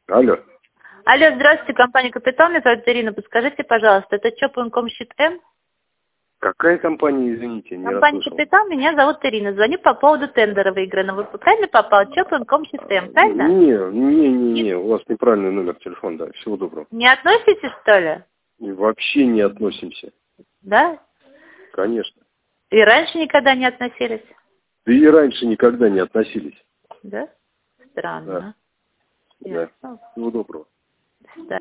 Алло. Алло, здравствуйте, компания «Капитал», меня зовут Ирина. Подскажите, пожалуйста, это Чоп.инком счет М? Какая компания, извините, не Компания расслышал. «Капитал», меня зовут Ирина. Звоню по поводу тендера выигранного. Вы правильно попали? Чоп.инком счет М, правильно? Не, у вас неправильный номер телефона, да. Всего доброго. Не относитесь, что ли? И вообще не относимся. Да? Конечно. И раньше никогда не относились? Да и раньше никогда не относились. Да? Странно. Да. Всего доброго. До свидания.